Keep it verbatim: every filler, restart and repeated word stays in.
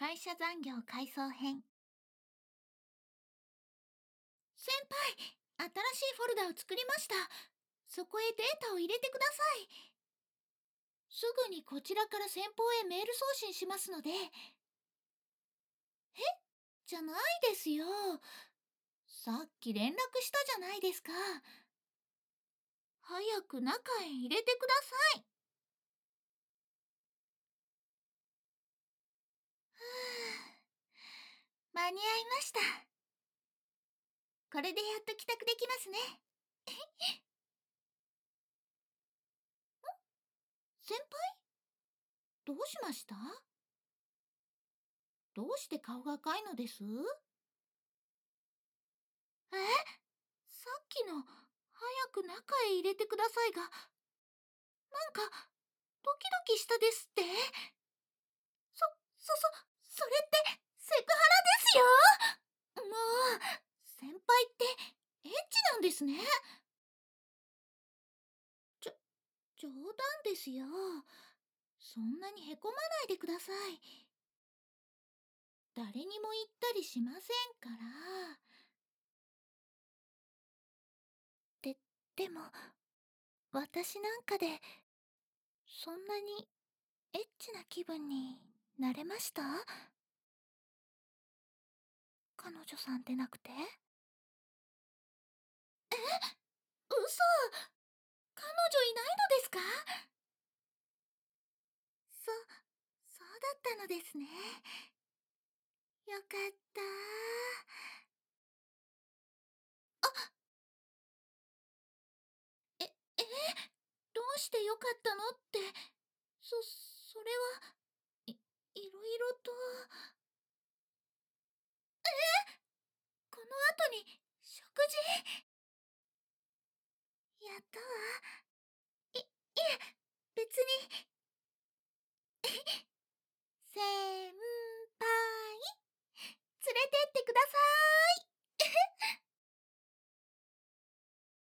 会社残業改装編。先輩、新しいフォルダを作りました。そこへデータを入れてください。すぐにこちらから先方へメール送信しますので。えじゃないですよ。さっき連絡したじゃないですか。早く中へ入れてください。ふぅ、間に合いました。これでやっと帰宅できますね。先輩、どうしました？どうして顔が赤いのです？え、さっきの早く中へ入れてくださいが、なんかドキドキしたですって？そ、そ、そ、それってセクハラですよ。もう、先輩ってエッチなんですね。ちょ、冗談ですよ。そんなにへこまないでください。誰にも言ったりしませんから。で、でも、私なんかで、そんなにエッチな気分になれました？彼女さんでなくて？え？嘘！彼女いないのですか？そ、そうだったのですね。よかった。あ、え、え？どうしてよかったのって、そ、それは、い、いろいろと。この後に食事？やったわ。